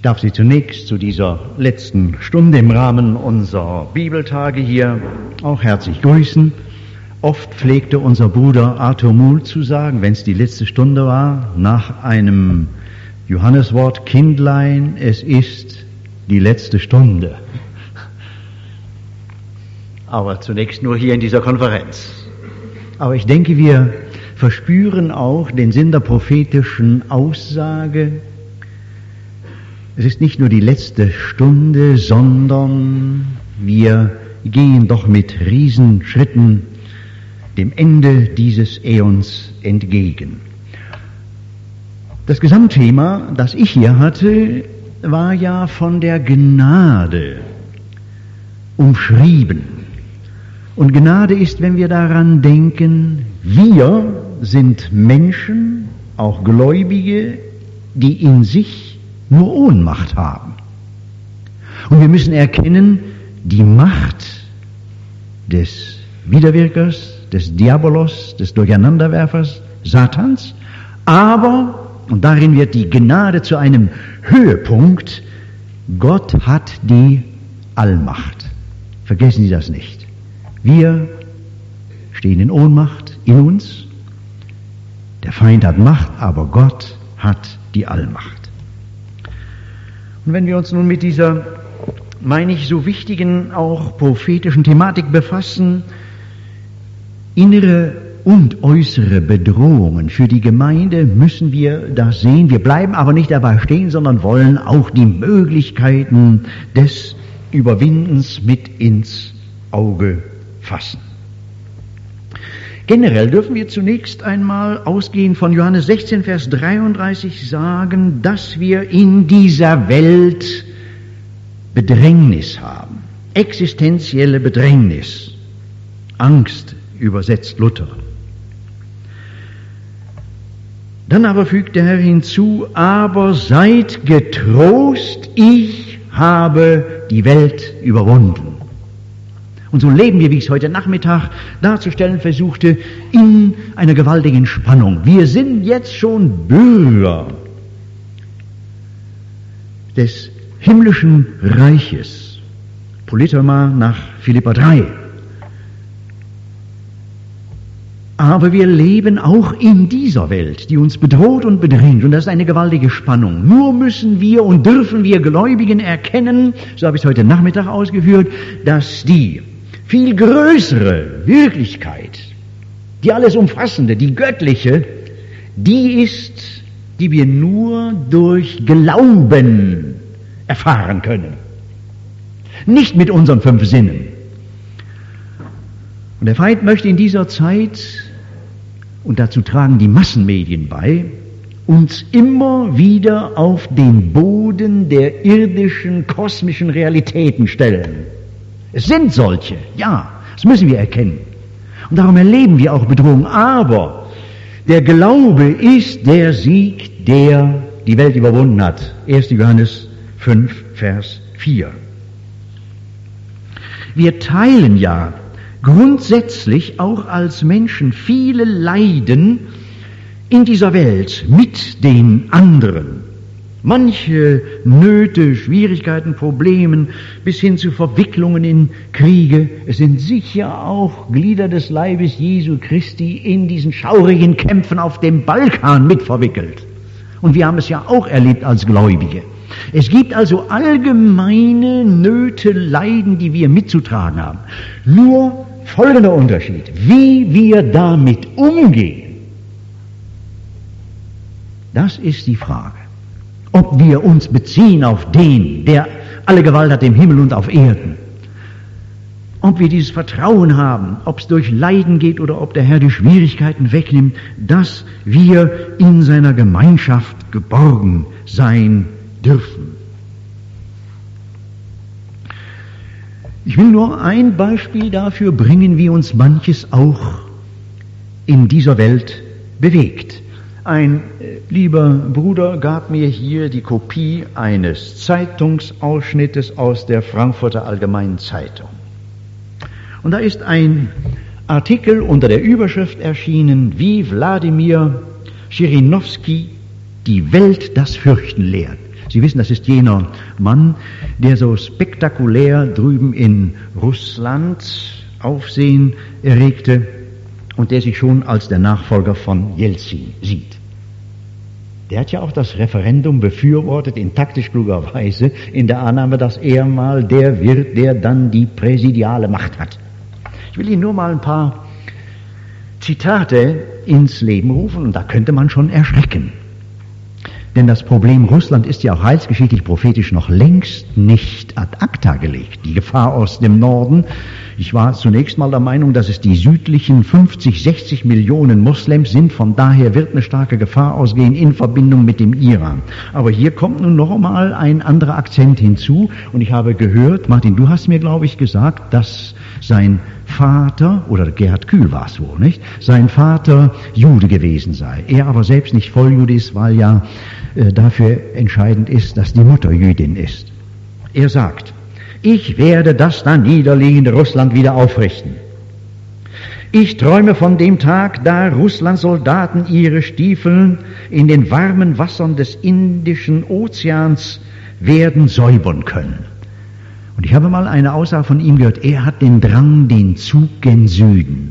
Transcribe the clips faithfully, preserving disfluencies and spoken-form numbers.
darf Sie zunächst zu dieser letzten Stunde im Rahmen unserer Bibeltage hier auch herzlich grüßen. Oft pflegte unser Bruder Arthur Muhl zu sagen, wenn es die letzte Stunde war, nach einem Johanneswort: Kindlein, es ist die letzte Stunde. Aber zunächst nur hier in dieser Konferenz. Aber ich denke, wir verspüren auch den Sinn der prophetischen Aussage. Es ist nicht nur die letzte Stunde, sondern wir gehen doch mit Riesenschritten dem Ende dieses Äons entgegen. Das Gesamtthema, das ich hier hatte, war ja von der Gnade umschrieben. Und Gnade ist, wenn wir daran denken, wir sind Menschen, auch Gläubige, die in sich nur Ohnmacht haben. Und wir müssen erkennen, die Macht des Widerwirkers, des Diabolos, des Durcheinanderwerfers, Satans, aber, und darin wird die Gnade zu einem Höhepunkt, Gott hat die Allmacht. Vergessen Sie das nicht. Wir stehen in Ohnmacht in uns, der Feind hat Macht, aber Gott hat die Allmacht. Und wenn wir uns nun mit dieser, meine ich, so wichtigen, auch prophetischen Thematik befassen, innere und äußere Bedrohungen für die Gemeinde, müssen wir das sehen. Wir bleiben aber nicht dabei stehen, sondern wollen auch die Möglichkeiten des Überwindens mit ins Auge fassen. Generell dürfen wir zunächst einmal ausgehend von Johannes sechzehn, Vers dreiunddreißig sagen, dass wir in dieser Welt Bedrängnis haben. Existenzielle Bedrängnis. Angst übersetzt Luther. Dann aber fügt der Herr hinzu, aber seid getrost, ich habe die Welt überwunden. Und so leben wir, wie ich es heute Nachmittag darzustellen versuchte, in einer gewaltigen Spannung. Wir sind jetzt schon Bürger des himmlischen Reiches. Politema nach Philipper drei. Aber wir leben auch in dieser Welt, die uns bedroht und bedrängt. Und das ist eine gewaltige Spannung. Nur müssen wir und dürfen wir Gläubigen erkennen, so habe ich es heute Nachmittag ausgeführt, dass die viel größere Wirklichkeit, die alles umfassende, die göttliche, die ist, die wir nur durch Glauben erfahren können. Nicht mit unseren fünf Sinnen. Und der Feind möchte in dieser Zeit, und dazu tragen die Massenmedien bei, uns immer wieder auf den Boden der irdischen, kosmischen Realitäten stellen. Es sind solche, ja, das müssen wir erkennen. Und darum erleben wir auch Bedrohung. Aber der Glaube ist der Sieg, der die Welt überwunden hat. erster Johannes fünf, Vers vier. Wir teilen ja grundsätzlich auch als Menschen viele Leiden in dieser Welt mit den anderen. Manche Nöte, Schwierigkeiten, Probleme bis hin zu Verwicklungen in Kriege. Es sind sicher auch Glieder des Leibes Jesu Christi in diesen schaurigen Kämpfen auf dem Balkan mit verwickelt. Und wir haben es ja auch erlebt als Gläubige. Es gibt also allgemeine Nöte, Leiden, die wir mitzutragen haben. Nur folgender Unterschied: wie wir damit umgehen, das ist die Frage. Ob wir uns beziehen auf den, der alle Gewalt hat im Himmel und auf Erden. Ob wir dieses Vertrauen haben, ob es durch Leiden geht oder ob der Herr die Schwierigkeiten wegnimmt, dass wir in seiner Gemeinschaft geborgen sein dürfen. Ich will nur ein Beispiel dafür bringen, wie uns manches auch in dieser Welt bewegt. Ein lieber Bruder gab mir hier die Kopie eines Zeitungsausschnittes aus der Frankfurter Allgemeinen Zeitung. Und da ist ein Artikel unter der Überschrift erschienen, wie Wladimir Schirinowski die Welt das Fürchten lehrt. Sie wissen, das ist jener Mann, der so spektakulär drüben in Russland Aufsehen erregte und der sich schon als der Nachfolger von Jelzin sieht. Der hat ja auch das Referendum befürwortet in taktisch kluger Weise, in der Annahme, dass er mal der wird, der dann die präsidiale Macht hat. Ich will Ihnen nur mal ein paar Zitate ins Leben rufen und da könnte man schon erschrecken. Denn das Problem Russland ist ja auch heilsgeschichtlich prophetisch noch längst nicht ad acta gelegt. Die Gefahr aus dem Norden. Ich war zunächst mal der Meinung, dass es die südlichen fünfzig, sechzig Millionen Moslems sind. Von daher wird eine starke Gefahr ausgehen in Verbindung mit dem Iran. Aber hier kommt nun noch einmal ein anderer Akzent hinzu. Und ich habe gehört, Martin, du hast mir, glaube ich, gesagt, dass sein Vater, oder Gerhard Kühl war es wohl, nicht? Sein Vater Jude gewesen sei. Er aber selbst nicht Volljude ist, weil ja äh, dafür entscheidend ist, dass die Mutter Jüdin ist. Er sagt, ich werde das da niederliegende Russland wieder aufrichten. Ich träume von dem Tag, da Russlands Soldaten ihre Stiefel in den warmen Wassern des Indischen Ozeans werden säubern können. Und ich habe mal eine Aussage von ihm gehört, er hat den Drang, den Zug gen Süden.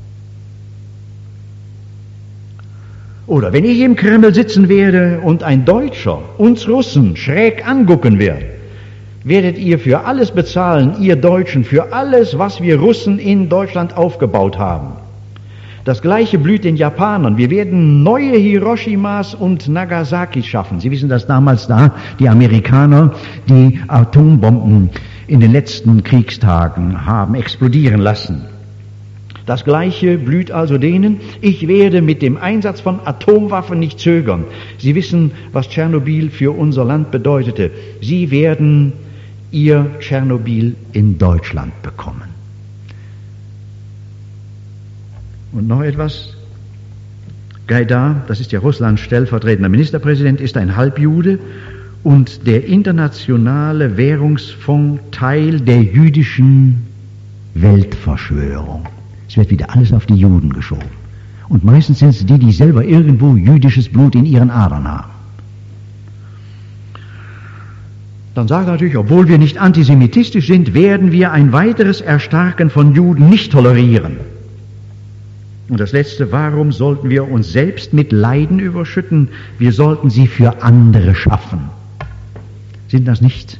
Oder wenn ich im Kreml sitzen werde und ein Deutscher uns Russen schräg angucken wird, werdet ihr für alles bezahlen, ihr Deutschen, für alles, was wir Russen in Deutschland aufgebaut haben. Das Gleiche blüht den Japanern. Wir werden neue Hiroshimas und Nagasakis schaffen. Sie wissen, dass damals da die Amerikaner die Atombomben in den letzten Kriegstagen haben explodieren lassen. Das Gleiche blüht also denen. Ich werde mit dem Einsatz von Atomwaffen nicht zögern. Sie wissen, was Tschernobyl für unser Land bedeutete. Sie werden ihr Tschernobyl in Deutschland bekommen. Und noch etwas. Gaidar, das ist ja Russlands stellvertretender Ministerpräsident, ist ein Halbjude und der internationale Währungsfonds Teil der jüdischen Weltverschwörung. Es wird wieder alles auf die Juden geschoben. Und meistens sind es die, die selber irgendwo jüdisches Blut in ihren Adern haben. Dann sagt er natürlich, obwohl wir nicht antisemitistisch sind, werden wir ein weiteres Erstarken von Juden nicht tolerieren. Und das Letzte, warum sollten wir uns selbst mit Leiden überschütten? Wir sollten sie für andere schaffen. Sind das nicht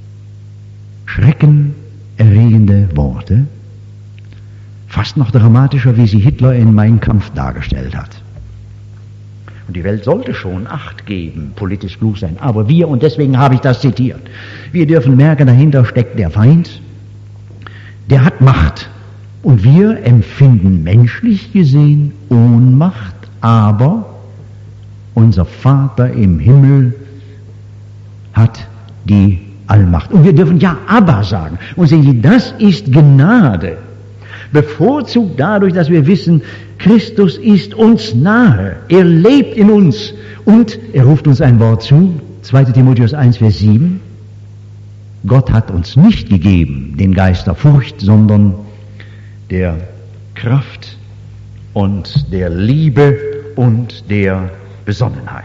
schreckenerregende Worte? Fast noch dramatischer, wie sie Hitler in Mein Kampf dargestellt hat. Und die Welt sollte schon Acht geben, politisch klug sein. Aber wir, und deswegen habe ich das zitiert, wir dürfen merken, dahinter steckt der Feind, der hat Macht. Und wir empfinden menschlich gesehen Ohnmacht, aber unser Vater im Himmel hat die Allmacht. Und wir dürfen ja aber sagen. Und sehen Sie, das ist Gnade. Bevorzugt dadurch, dass wir wissen, Christus ist uns nahe. Er lebt in uns. Und er ruft uns ein Wort zu, zweiter Timotheus eins, Vers sieben. Gott hat uns nicht gegeben den Geist der Furcht, sondern der Kraft und der Liebe und der Besonnenheit.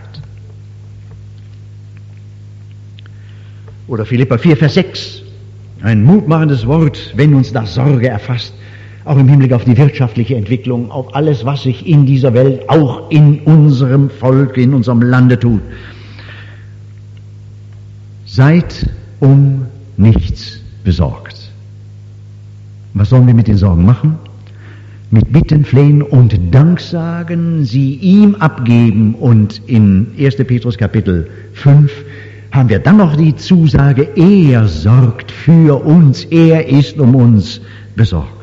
Oder Philipper vier, Vers sechs, ein mutmachendes Wort, wenn uns das Sorge erfasst, auch im Hinblick auf die wirtschaftliche Entwicklung, auf alles, was sich in dieser Welt, auch in unserem Volk, in unserem Lande tut. Seid um nichts besorgt. Was sollen wir mit den Sorgen machen? Mit Bitten, Flehen und Danksagen sie ihm abgeben. Und in erster Petrus Kapitel fünf haben wir dann noch die Zusage, er sorgt für uns, er ist um uns besorgt.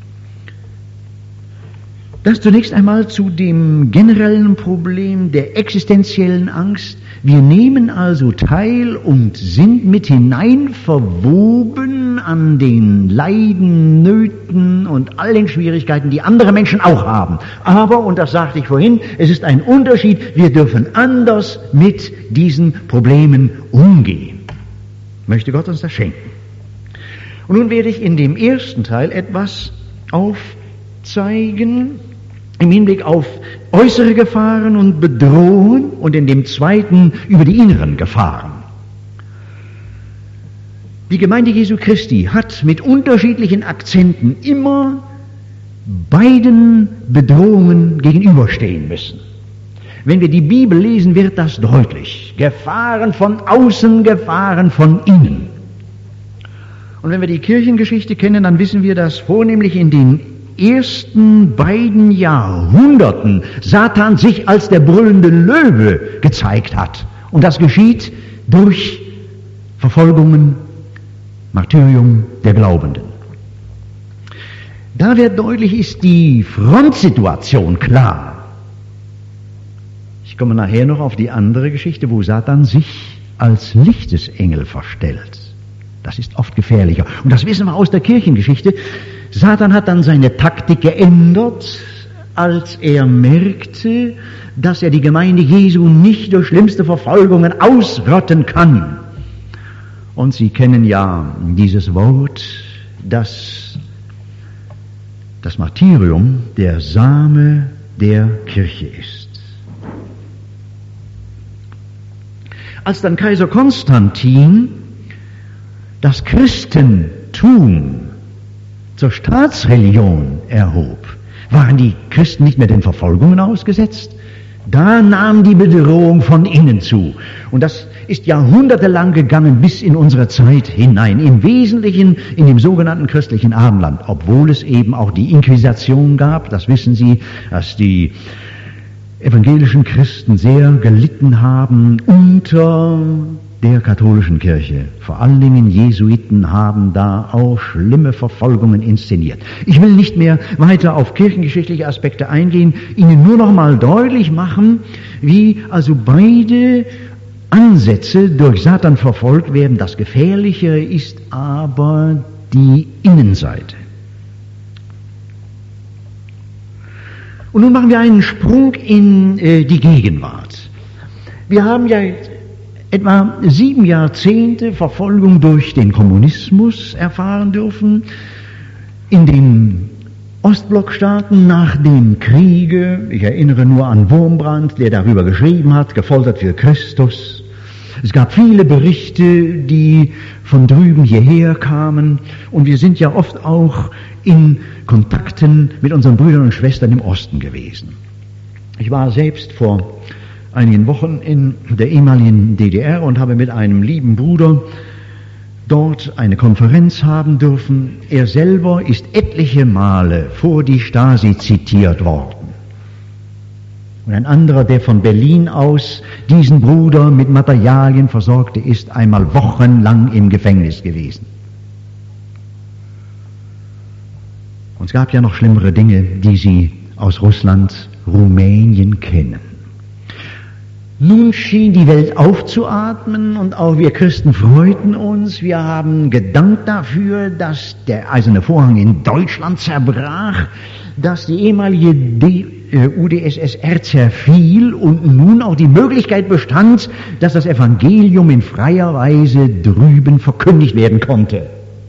Das zunächst einmal zu dem generellen Problem der existenziellen Angst. Wir nehmen also teil und sind mit hinein verwoben an den Leiden, Nöten und all den Schwierigkeiten, die andere Menschen auch haben. Aber, und das sagte ich vorhin, es ist ein Unterschied, wir dürfen anders mit diesen Problemen umgehen. Möchte Gott uns das schenken. Und nun werde ich in dem ersten Teil etwas aufzeigen, im Hinblick auf äußere Gefahren und Bedrohungen und in dem zweiten über die inneren Gefahren. Die Gemeinde Jesu Christi hat mit unterschiedlichen Akzenten immer beiden Bedrohungen gegenüberstehen müssen. Wenn wir die Bibel lesen, wird das deutlich. Gefahren von außen, Gefahren von innen. Und wenn wir die Kirchengeschichte kennen, dann wissen wir, dass vornehmlich in den ersten beiden Jahrhunderten Satan sich als der brüllende Löwe gezeigt hat. Und das geschieht durch Verfolgungen, Martyrium der Glaubenden. Da wird deutlich, ist die Frontsituation klar. Ich komme nachher noch auf die andere Geschichte, wo Satan sich als Lichtesengel verstellt. Das ist oft gefährlicher. Und das wissen wir aus der Kirchengeschichte. Satan hat dann seine Taktik geändert, als er merkte, dass er die Gemeinde Jesu nicht durch schlimmste Verfolgungen ausrotten kann. Und Sie kennen ja dieses Wort, dass das Martyrium der Same der Kirche ist. Als dann Kaiser Konstantin das Christentum zur Staatsreligion erhob, waren die Christen nicht mehr den Verfolgungen ausgesetzt. Da nahm die Bedrohung von innen zu. Und das ist jahrhundertelang gegangen bis in unsere Zeit hinein. Im Wesentlichen in dem sogenannten christlichen Abendland, obwohl es eben auch die Inquisition gab. Das wissen Sie, dass die evangelischen Christen sehr gelitten haben unter der katholischen Kirche. Vor allen Dingen Jesuiten haben da auch schlimme Verfolgungen inszeniert. Ich will nicht mehr weiter auf kirchengeschichtliche Aspekte eingehen, Ihnen nur noch mal deutlich machen, wie also beide Ansätze durch Satan verfolgt werden. Das Gefährlichere ist aber die Innenseite. Und nun machen wir einen Sprung in äh, die Gegenwart. Wir haben ja etwa sieben Jahrzehnte Verfolgung durch den Kommunismus erfahren dürfen. In den Ostblockstaaten nach dem Kriege, ich erinnere nur an Wurmbrand, der darüber geschrieben hat, gefoltert für Christus. Es gab viele Berichte, die von drüben hierher kamen, und wir sind ja oft auch in Kontakten mit unseren Brüdern und Schwestern im Osten gewesen. Ich war selbst vor einigen Wochen in der ehemaligen D D R und habe mit einem lieben Bruder dort eine Konferenz haben dürfen. Er selber ist etliche Male vor die Stasi zitiert worden. Und ein anderer, der von Berlin aus diesen Bruder mit Materialien versorgte, ist einmal wochenlang im Gefängnis gewesen. Und es gab ja noch schlimmere Dinge, die Sie aus Russland, Rumänien kennen. Nun schien die Welt aufzuatmen und auch wir Christen freuten uns. Wir haben gedankt dafür, dass der eiserne Vorhang in Deutschland zerbrach, dass die ehemalige D- U d S S R zerfiel und nun auch die Möglichkeit bestand, dass das Evangelium in freier Weise drüben verkündigt werden konnte.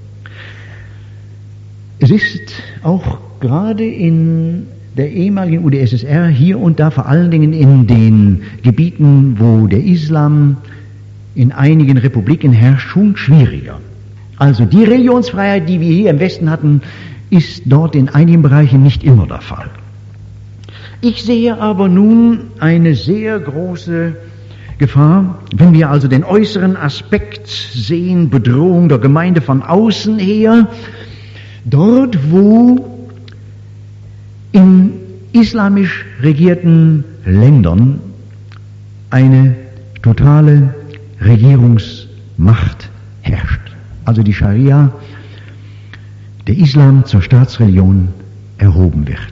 Es ist auch gerade in der ehemaligen U d S S R hier und da, vor allen Dingen in den Gebieten, wo der Islam in einigen Republiken herrscht, schon schwieriger. Also die Religionsfreiheit, die wir hier im Westen hatten, ist dort in einigen Bereichen nicht immer der Fall. Ich sehe aber nun eine sehr große Gefahr, wenn wir also den äußeren Aspekt sehen, Bedrohung der Gemeinde von außen her, dort wo in islamisch regierten Ländern eine totale Regierungsmacht herrscht. Also die Scharia, der Islam zur Staatsreligion erhoben wird.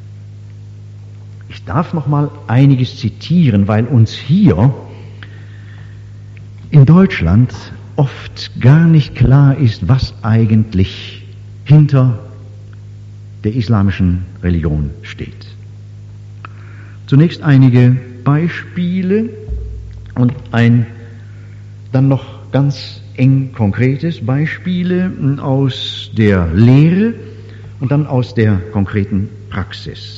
Ich darf noch mal einiges zitieren, weil uns hier in Deutschland oft gar nicht klar ist, was eigentlich hinter der islamischen Religion steht. Zunächst einige Beispiele und ein dann noch ganz eng konkretes Beispiele aus der Lehre und dann aus der konkreten Praxis.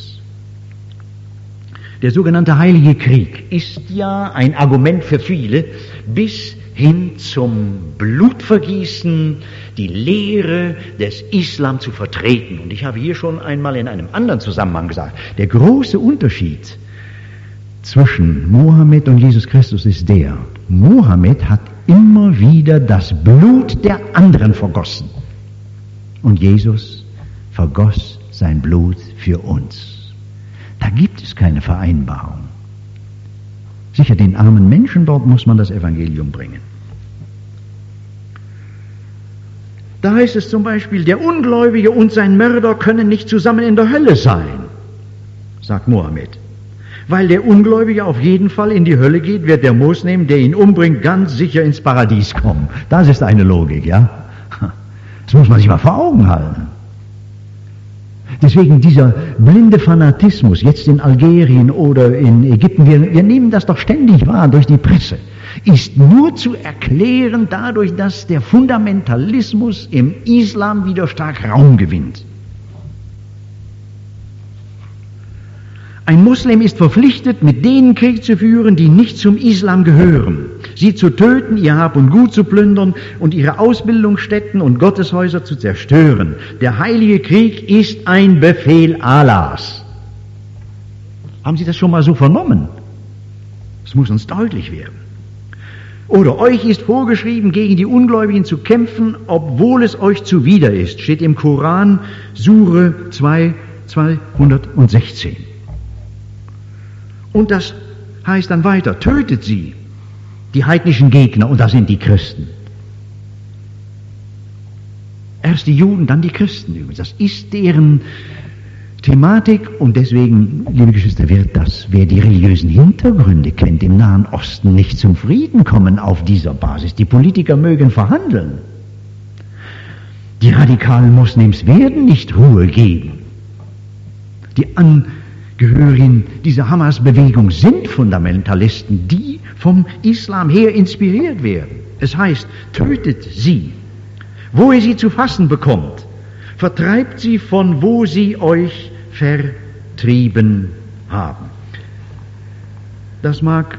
Der sogenannte Heilige Krieg ist ja ein Argument für viele, bis hin zum Blutvergießen, die Lehre des Islam zu vertreten. Und ich habe hier schon einmal in einem anderen Zusammenhang gesagt, der große Unterschied zwischen Mohammed und Jesus Christus ist der, Mohammed hat immer wieder das Blut der anderen vergossen. Und Jesus vergoss sein Blut für uns. Da gibt es keine Vereinbarung. Sicher, den armen Menschen dort muss man das Evangelium bringen. Da heißt es zum Beispiel, der Ungläubige und sein Mörder können nicht zusammen in der Hölle sein, sagt Mohammed. Weil der Ungläubige auf jeden Fall in die Hölle geht, wird der Moslem, der ihn umbringt, ganz sicher ins Paradies kommen. Das ist eine Logik, ja? Das muss man sich mal vor Augen halten. Deswegen dieser blinde Fanatismus, jetzt in Algerien oder in Ägypten, wir, wir nehmen das doch ständig wahr durch die Presse, ist nur zu erklären dadurch, dass der Fundamentalismus im Islam wieder stark Raum gewinnt. Ein Muslim ist verpflichtet, mit denen Krieg zu führen, die nicht zum Islam gehören, sie zu töten, ihr Hab und Gut zu plündern und ihre Ausbildungsstätten und Gotteshäuser zu zerstören. Der heilige Krieg ist ein Befehl Allahs. Haben Sie das schon mal so vernommen? Das muss uns deutlich werden. Oder euch ist vorgeschrieben, gegen die Ungläubigen zu kämpfen, obwohl es euch zuwider ist, steht im Koran, Sure zwei, zweihundertsechzehn. Und das heißt dann weiter, tötet sie, die heidnischen Gegner, und das sind die Christen. Erst die Juden, dann die Christen übrigens. Das ist deren Thematik und deswegen, liebe Geschwister, wird das, wer die religiösen Hintergründe kennt, im Nahen Osten nicht zum Frieden kommen auf dieser Basis. Die Politiker mögen verhandeln. Die radikalen Moslems werden nicht Ruhe geben. Die Angehörigen dieser Hamas-Bewegung sind Fundamentalisten, die vom Islam her inspiriert werden. Es heißt, tötet sie, wo ihr sie zu fassen bekommt, vertreibt sie von wo sie euch vertrieben haben. Das mag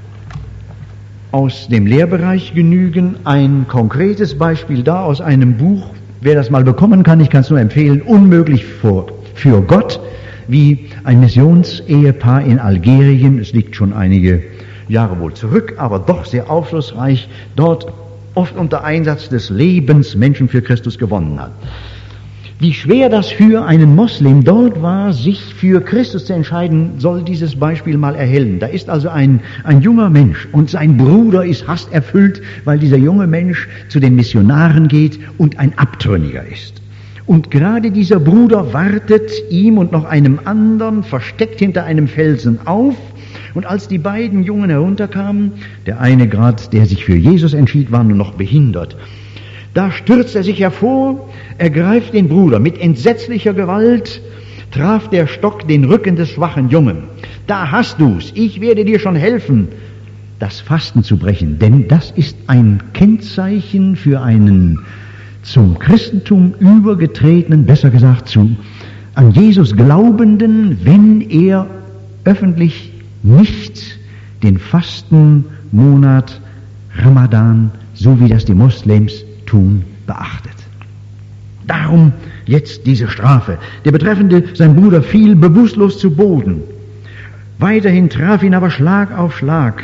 aus dem Lehrbereich genügen. Ein konkretes Beispiel da aus einem Buch, wer das mal bekommen kann, ich kann es nur empfehlen, Unmöglich für, für Gott, wie ein Missionsehepaar in Algerien, es liegt schon einige Jahre wohl zurück, aber doch sehr aufschlussreich, dort oft unter Einsatz des Lebens Menschen für Christus gewonnen hat. Wie schwer das für einen Moslem dort war, sich für Christus zu entscheiden, soll dieses Beispiel mal erhellen. Da ist also ein, ein junger Mensch und sein Bruder ist hasserfüllt, weil dieser junge Mensch zu den Missionaren geht und ein Abtrünniger ist. Und gerade dieser Bruder wartet ihm und noch einem anderen versteckt hinter einem Felsen auf. Und als die beiden Jungen herunterkamen, der eine gerade, der sich für Jesus entschied, war nur noch behindert, da stürzt er sich hervor, ergreift den Bruder. Mit entsetzlicher Gewalt traf der Stock den Rücken des schwachen Jungen. Da hast du's, ich werde dir schon helfen, das Fasten zu brechen. Denn das ist ein Kennzeichen für einen zum Christentum übergetretenen, besser gesagt zu an Jesus Glaubenden, wenn er öffentlich nicht den Fastenmonat Ramadan, so wie das die Moslems tun, beachtet. Darum jetzt diese Strafe. Der Betreffende, sein Bruder, fiel bewusstlos zu Boden. Weiterhin traf ihn aber Schlag auf Schlag.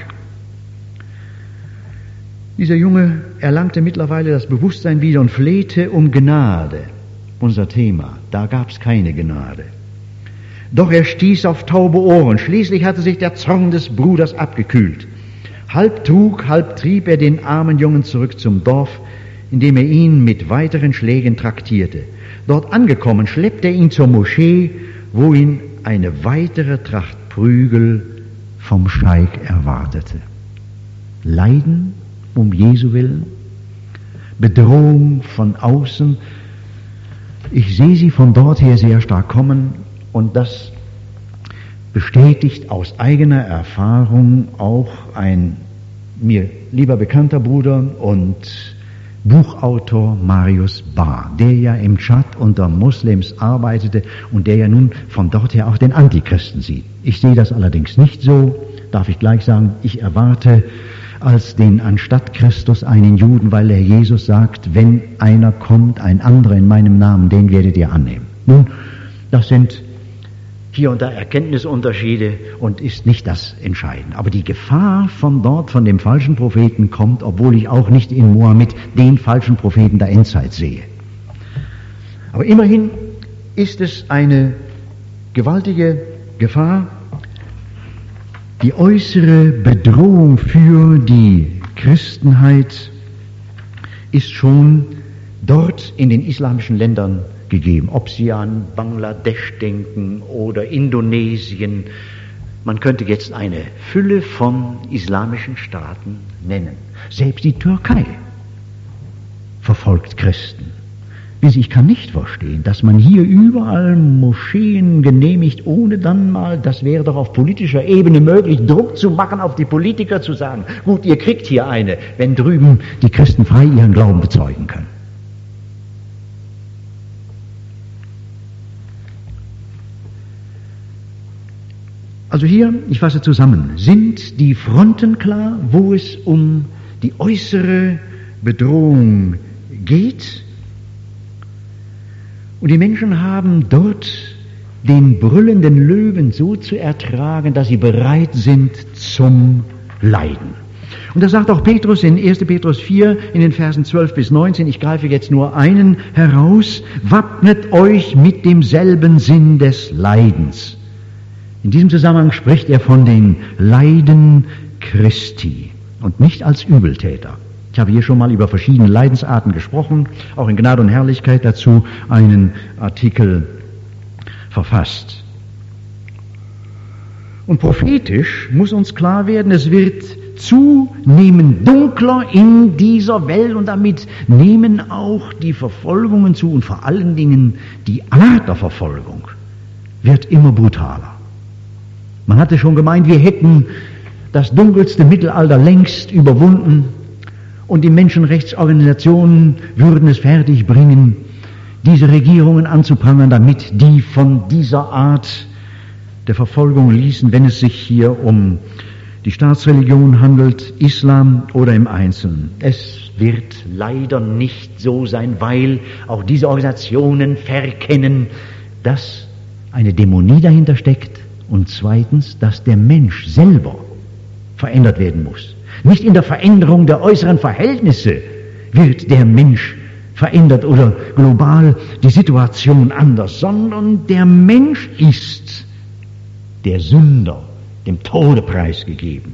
Dieser Junge erlangte mittlerweile das Bewusstsein wieder und flehte um Gnade. Unser Thema, da gab es keine Gnade. Doch er stieß auf taube Ohren. Schließlich hatte sich der Zorn des Bruders abgekühlt. Halb trug, halb trieb er den armen Jungen zurück zum Dorf, indem er ihn mit weiteren Schlägen traktierte. Dort angekommen, schleppte er ihn zur Moschee, wo ihn eine weitere Tracht Prügel vom Scheik erwartete. Leiden um Jesu Willen, Bedrohung von außen. Ich sehe sie von dort her sehr stark kommen und das bestätigt aus eigener Erfahrung auch ein mir lieber bekannter Bruder und Buchautor Marius Barr, der ja im Tschad unter Moslems arbeitete und der ja nun von dort her auch den Antichristen sieht. Ich sehe das allerdings nicht so, darf ich gleich sagen, ich erwarte als den anstatt Christus einen Juden, weil der Jesus sagt, wenn einer kommt, ein anderer in meinem Namen, den werdet ihr annehmen. Nun, das sind hier und da Erkenntnisunterschiede und ist nicht das Entscheidende. Aber die Gefahr von dort, von dem falschen Propheten kommt, obwohl ich auch nicht in Mohammed den falschen Propheten der Endzeit sehe. Aber immerhin ist es eine gewaltige Gefahr. Die äußere Bedrohung für die Christenheit ist schon dort in den islamischen Ländern gegeben. Ob Sie an Bangladesch denken oder Indonesien. Man könnte jetzt eine Fülle von islamischen Staaten nennen. Selbst die Türkei verfolgt Christen. Ich kann nicht verstehen, dass man hier überall Moscheen genehmigt, ohne dann mal, das wäre doch auf politischer Ebene möglich, Druck zu machen auf die Politiker, zu sagen, gut, ihr kriegt hier eine, wenn drüben die Christen frei ihren Glauben bezeugen können. Also hier, ich fasse zusammen, sind die Fronten klar, wo es um die äußere Bedrohung geht. Und die Menschen haben dort den brüllenden Löwen so zu ertragen, dass sie bereit sind zum Leiden. Und das sagt auch Petrus in erster Petrus vier in den Versen zwölf bis neunzehn, ich greife jetzt nur einen heraus, wappnet euch mit demselben Sinn des Leidens. In diesem Zusammenhang spricht er von den Leiden Christi und nicht als Übeltäter. Ich habe hier schon mal über verschiedene Leidensarten gesprochen, auch in Gnade und Herrlichkeit dazu einen Artikel verfasst. Und prophetisch muss uns klar werden, es wird zunehmend dunkler in dieser Welt und damit nehmen auch die Verfolgungen zu und vor allen Dingen die Art der Verfolgung wird immer brutaler. Man hatte schon gemeint, wir hätten das dunkelste Mittelalter längst überwunden. Und die Menschenrechtsorganisationen würden es fertigbringen, diese Regierungen anzuprangern, damit die von dieser Art der Verfolgung ließen, wenn es sich hier um die Staatsreligion handelt, Islam oder im Einzelnen. Es wird leider nicht so sein, weil auch diese Organisationen verkennen, dass eine Dämonie dahinter steckt und zweitens, dass der Mensch selber verändert werden muss. Nicht in der Veränderung der äußeren Verhältnisse wird der Mensch verändert oder global die Situation anders, sondern der Mensch ist der Sünder, dem Tode preisgegeben.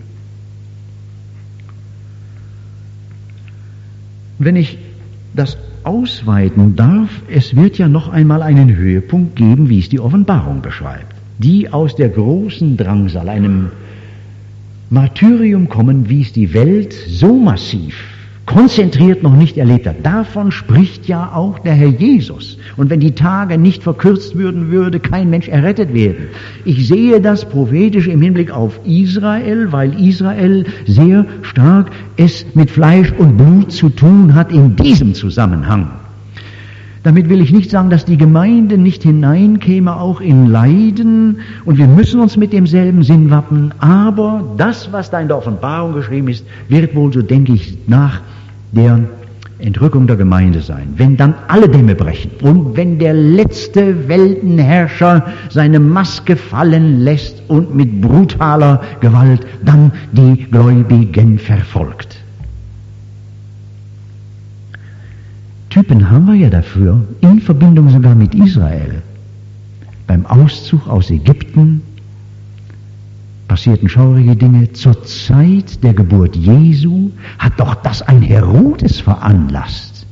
Wenn ich das ausweiten darf, es wird ja noch einmal einen Höhepunkt geben, wie es die Offenbarung beschreibt, die aus der großen Drangsal, einem Martyrium kommen, wie es die Welt so massiv, konzentriert noch nicht erlebt hat. Davon spricht ja auch der Herr Jesus. Und wenn die Tage nicht verkürzt würden, würde kein Mensch errettet werden. Ich sehe das prophetisch im Hinblick auf Israel, weil Israel sehr stark es mit Fleisch und Blut zu tun hat in diesem Zusammenhang. Damit will ich nicht sagen, dass die Gemeinde nicht hineinkäme, auch in Leiden, und wir müssen uns mit demselben Sinn wappnen, aber das, was da in der Offenbarung geschrieben ist, wird wohl, so denke ich, nach der Entrückung der Gemeinde sein. Wenn dann alle Dämme brechen und wenn der letzte Weltenherrscher seine Maske fallen lässt und mit brutaler Gewalt dann die Gläubigen verfolgt. Typen haben wir ja dafür, in Verbindung sogar mit Israel. Beim Auszug aus Ägypten passierten schaurige Dinge. Zur Zeit der Geburt Jesu hat doch das ein Herodes veranlasst.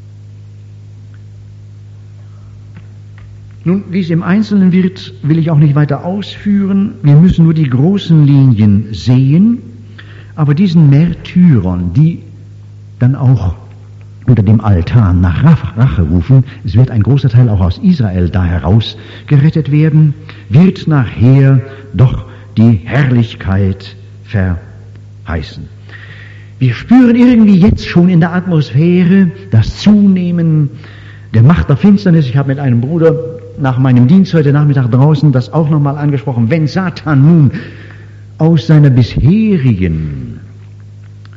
Nun, wie es im Einzelnen wird, will ich auch nicht weiter ausführen. Wir müssen nur die großen Linien sehen. Aber diesen Märtyrern, die dann auch unter dem Altar nach Rache rufen, es wird ein großer Teil auch aus Israel da heraus gerettet werden, wird nachher doch die Herrlichkeit verheißen. Wir spüren irgendwie jetzt schon in der Atmosphäre das Zunehmen der Macht der Finsternis. Ich habe mit einem Bruder nach meinem Dienst heute Nachmittag draußen das auch nochmal angesprochen. Wenn Satan nun aus seiner bisherigen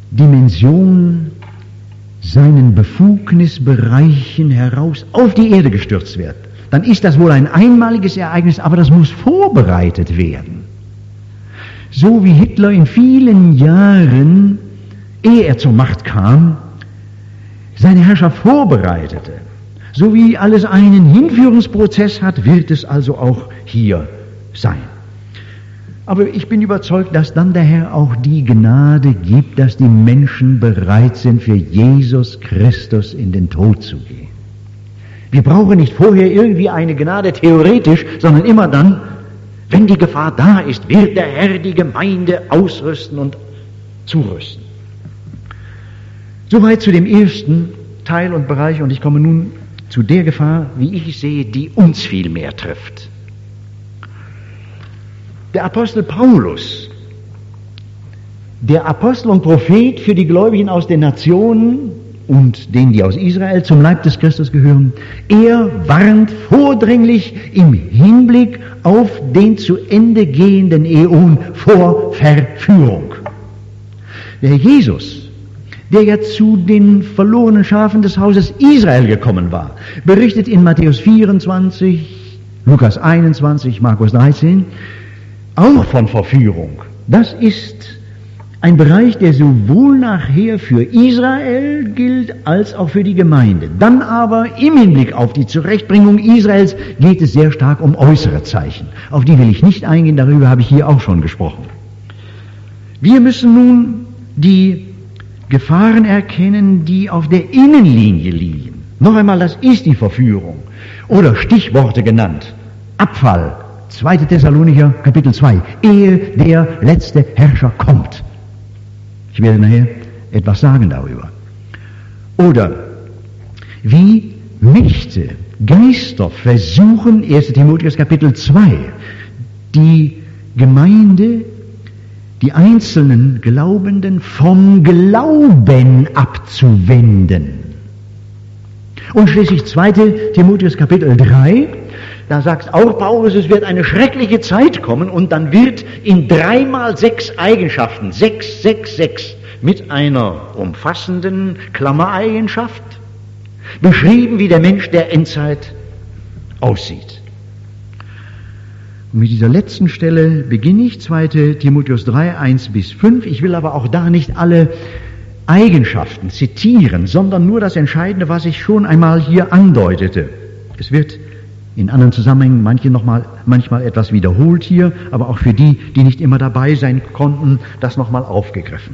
Dimension seinen Befugnisbereichen heraus auf die Erde gestürzt wird, dann ist das wohl ein einmaliges Ereignis, aber das muss vorbereitet werden. So wie Hitler in vielen Jahren, ehe er zur Macht kam, seine Herrschaft vorbereitete, so wie alles einen Hinführungsprozess hat, wird es also auch hier sein. Aber ich bin überzeugt, dass dann der Herr auch die Gnade gibt, dass die Menschen bereit sind, für Jesus Christus in den Tod zu gehen. Wir brauchen nicht vorher irgendwie eine Gnade theoretisch, sondern immer dann, wenn die Gefahr da ist, wird der Herr die Gemeinde ausrüsten und zurüsten. Soweit zu dem ersten Teil und Bereich, und ich komme nun zu der Gefahr, wie ich sehe, die uns viel mehr trifft. Der Apostel Paulus, der Apostel und Prophet für die Gläubigen aus den Nationen und denen, die aus Israel zum Leib des Christus gehören, er warnt vordringlich im Hinblick auf den zu Ende gehenden Äon vor Verführung. Der Herr Jesus, der ja zu den verlorenen Schafen des Hauses Israel gekommen war, berichtet in Matthäus vierundzwanzig, Lukas einundzwanzig, Markus dreizehn, auch von Verführung. Das ist ein Bereich, der sowohl nachher für Israel gilt, als auch für die Gemeinde. Dann aber im Hinblick auf die Zurechtbringung Israels geht es sehr stark um äußere Zeichen. Auf die will ich nicht eingehen, darüber habe ich hier auch schon gesprochen. Wir müssen nun die Gefahren erkennen, die auf der Innenlinie liegen. Noch einmal, das ist die Verführung. Oder Stichworte genannt. Abfall. zweiter Thessalonicher, Kapitel zwei. Ehe der letzte Herrscher kommt. Ich werde nachher etwas sagen darüber. Oder wie Mächte, Geister versuchen, erster Timotheus Kapitel zwei, die Gemeinde, die einzelnen Glaubenden vom Glauben abzuwenden. Und schließlich zweiter Timotheus Kapitel drei, da sagt auch Paulus, es wird eine schreckliche Zeit kommen und dann wird in dreimal sechs Eigenschaften, sechs, sechs, sechs, mit einer umfassenden Klammereigenschaft beschrieben, wie der Mensch der Endzeit aussieht. Und mit dieser letzten Stelle beginne ich, zweiter Timotheus drei, eins bis fünf. Ich will aber auch da nicht alle Eigenschaften zitieren, sondern nur das Entscheidende, was ich schon einmal hier andeutete. Es wird in anderen Zusammenhängen manche noch mal, manchmal etwas wiederholt hier, aber auch für die, die nicht immer dabei sein konnten, das nochmal aufgegriffen.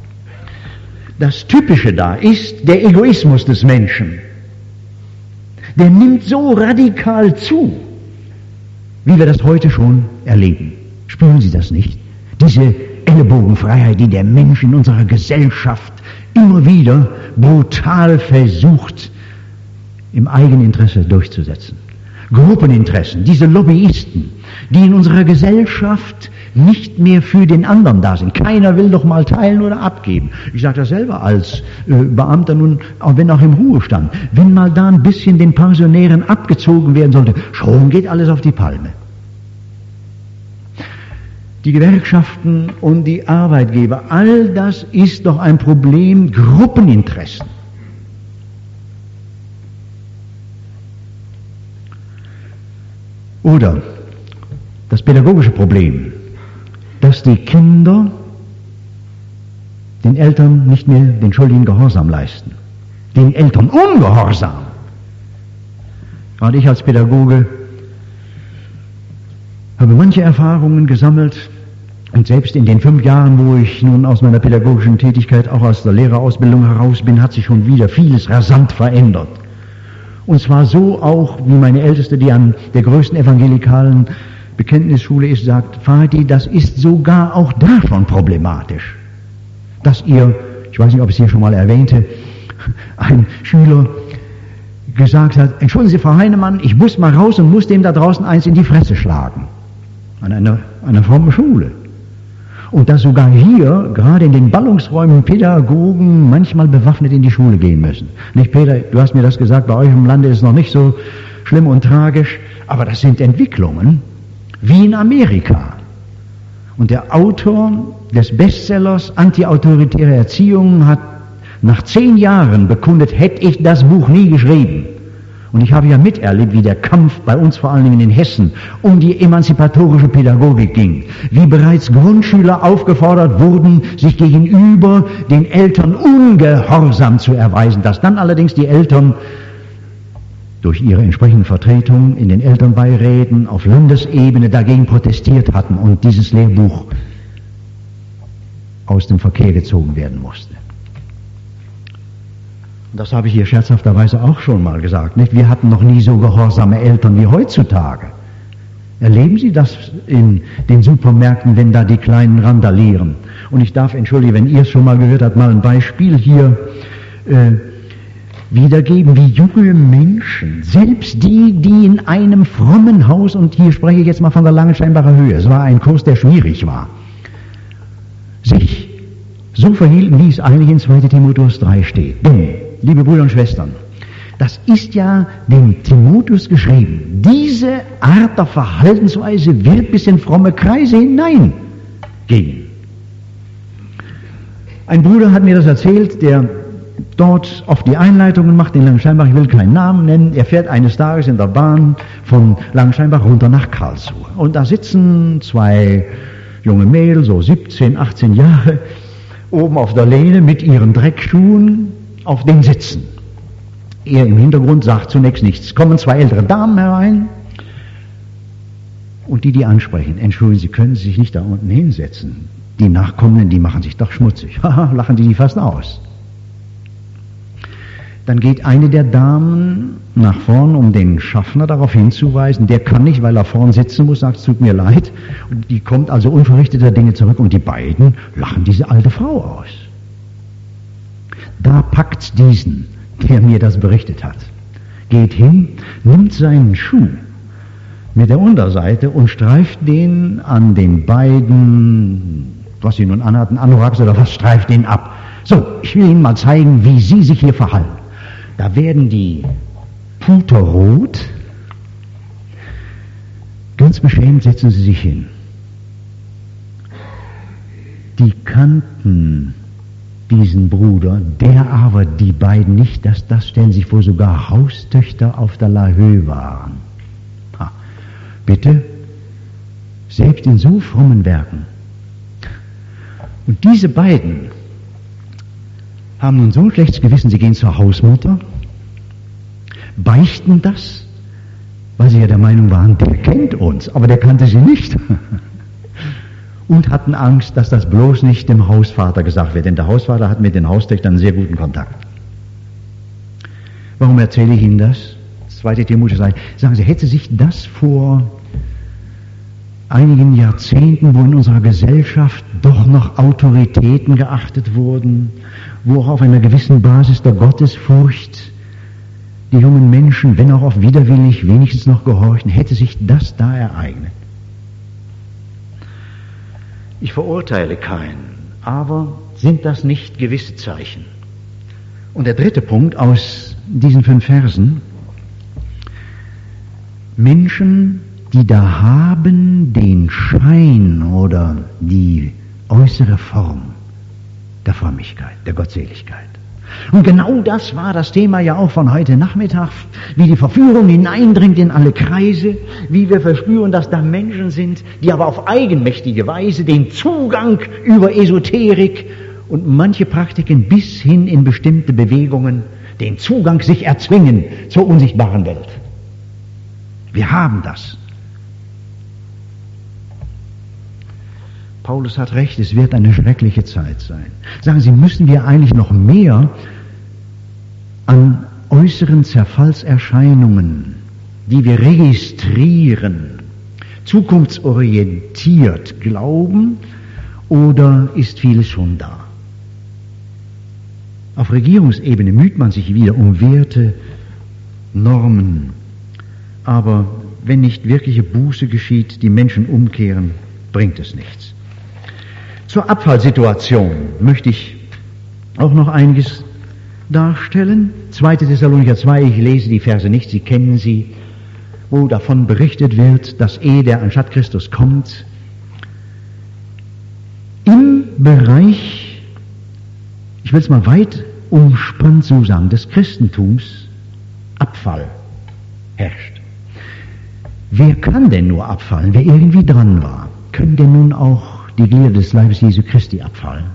Das Typische da ist der Egoismus des Menschen. Der nimmt so radikal zu, wie wir das heute schon erleben. Spüren Sie das nicht? Diese Ellenbogenfreiheit, die der Mensch in unserer Gesellschaft immer wieder brutal versucht, im Eigeninteresse durchzusetzen. Gruppeninteressen, diese Lobbyisten, die in unserer Gesellschaft nicht mehr für den anderen da sind. Keiner will doch mal teilen oder abgeben. Ich sage das selber als äh, Beamter nun, auch wenn auch im Ruhestand. Wenn mal da ein bisschen den Pensionären abgezogen werden sollte, schon geht alles auf die Palme. Die Gewerkschaften und die Arbeitgeber, all das ist doch ein Problem Gruppeninteressen. Oder das pädagogische Problem, dass die Kinder den Eltern nicht mehr den schuldigen Gehorsam leisten, den Eltern ungehorsam. Und ich als Pädagoge habe manche Erfahrungen gesammelt und selbst in den fünf Jahren, wo ich nun aus meiner pädagogischen Tätigkeit auch aus der Lehrerausbildung heraus bin, hat sich schon wieder vieles rasant verändert. Und zwar so auch, wie meine Älteste, die an der größten evangelikalen Bekenntnisschule ist, sagt, Vati, das ist sogar auch da schon problematisch. Dass ihr, ich weiß nicht, ob ich es hier schon mal erwähnte, ein Schüler gesagt hat, entschuldigen Sie, Frau Heinemann, ich muss mal raus und muss dem da draußen eins in die Fresse schlagen. An einer, einer frommen Schule. Und dass sogar hier, gerade in den Ballungsräumen, Pädagogen manchmal bewaffnet in die Schule gehen müssen. Nicht, Peter, du hast mir das gesagt, bei euch im Lande ist es noch nicht so schlimm und tragisch, aber das sind Entwicklungen wie in Amerika. Und der Autor des Bestsellers Antiautoritäre Erziehung hat nach zehn Jahren bekundet, hätte ich das Buch nie geschrieben. Und ich habe ja miterlebt, wie der Kampf bei uns vor allen Dingen in Hessen um die emanzipatorische Pädagogik ging. Wie bereits Grundschüler aufgefordert wurden, sich gegenüber den Eltern ungehorsam zu erweisen. Dass dann allerdings die Eltern durch ihre entsprechende Vertretung in den Elternbeiräten auf Landesebene dagegen protestiert hatten und dieses Lehrbuch aus dem Verkehr gezogen werden musste. Das habe ich hier scherzhafterweise auch schon mal gesagt, nicht? Wir hatten noch nie so gehorsame Eltern wie heutzutage. Erleben Sie das in den Supermärkten, wenn da die Kleinen randalieren? Und ich darf, entschuldige, wenn ihr es schon mal gehört habt, mal ein Beispiel hier äh, wiedergeben, wie junge Menschen, selbst die, die in einem frommen Haus, und hier spreche ich jetzt mal von der Langensteinbacher Höhe, es war ein Kurs, der schwierig war, sich so verhielten, wie es eigentlich in zweiter Timotheus drei steht. Denn, liebe Brüder und Schwestern, das ist ja dem Timotheus geschrieben. Diese Art der Verhaltensweise wird bis in fromme Kreise hineingehen. Ein Bruder hat mir das erzählt, der dort oft die Einleitungen macht in Langensteinbach, ich will keinen Namen nennen. Er fährt eines Tages in der Bahn von Langensteinbach runter nach Karlsruhe. Und da sitzen zwei junge Mädel, so siebzehn, achtzehn Jahre, oben auf der Lehne mit ihren Dreckschuhen auf den Sitzen. Er im Hintergrund sagt zunächst nichts. Kommen zwei ältere Damen herein und die, die ansprechen, entschuldigen Sie, können Sie sich nicht da unten hinsetzen? Die Nachkommenden, die machen sich doch schmutzig. Haha, lachen die die fast aus. Dann geht eine der Damen nach vorn, um den Schaffner darauf hinzuweisen. Der kann nicht, weil er vorn sitzen muss, sagt, es tut mir leid. Und die kommt also unverrichteter Dinge zurück und die beiden lachen diese alte Frau aus. Da packt diesen, der mir das berichtet hat, geht hin, nimmt seinen Schuh mit der Unterseite und streift den an den beiden, was sie nun anhatten, Anoraks oder was, streift den ab. So, ich will Ihnen mal zeigen, wie Sie sich hier verhalten. Da werden die puterrot, ganz beschämt setzen sie sich hin. Die kannten diesen Bruder, der aber die beiden nicht, dass das stellen sich vor, sogar Haustöchter auf der Lahö waren. Ha, bitte, selbst in so frommen Werken. Und diese beiden haben nun so ein schlechtes Gewissen, sie gehen zur Hausmutter, beichten das, weil sie ja der Meinung waren, der kennt uns, aber der kannte sie nicht. Und hatten Angst, dass das bloß nicht dem Hausvater gesagt wird, denn der Hausvater hat mit den Haustöchtern einen sehr guten Kontakt. Warum erzähle ich Ihnen das? zweiter Timotheus sagt, sagen Sie, hätte sich das vor einigen Jahrzehnten, wo in unserer Gesellschaft doch noch Autoritäten geachtet wurden, wo auch auf einer gewissen Basis der Gottesfurcht die jungen Menschen, wenn auch oft widerwillig, wenigstens noch gehorchten, hätte sich das da ereignet. Ich verurteile keinen, aber sind das nicht gewisse Zeichen? Und der dritte Punkt aus diesen fünf Versen: Menschen, die da haben den Schein oder die äußere Form der Frömmigkeit, der Gottseligkeit. Und genau das war das Thema ja auch von heute Nachmittag, wie die Verführung hineindringt in alle Kreise, wie wir verspüren, dass da Menschen sind, die aber auf eigenmächtige Weise den Zugang über Esoterik und manche Praktiken bis hin in bestimmte Bewegungen den Zugang sich erzwingen zur unsichtbaren Welt. Wir haben das. Paulus hat recht, es wird eine schreckliche Zeit sein. Sagen Sie, müssen wir eigentlich noch mehr an äußeren Zerfallserscheinungen, die wir registrieren, zukunftsorientiert glauben, oder ist vieles schon da? Auf Regierungsebene müht man sich wieder um Werte, Normen, aber wenn nicht wirkliche Buße geschieht, die Menschen umkehren, bringt es nichts. Zur Abfallsituation möchte ich auch noch einiges darstellen. zweiter Thessalonicher zwei, ich lese die Verse nicht, Sie kennen sie, wo davon berichtet wird, dass ehe der anstatt Christus kommt, im Bereich, ich will es mal weit umspannt so sagen, des Christentums Abfall herrscht. Wer kann denn nur abfallen? Wer irgendwie dran war, können denn nun auch die Glieder des Leibes Jesu Christi abfallen?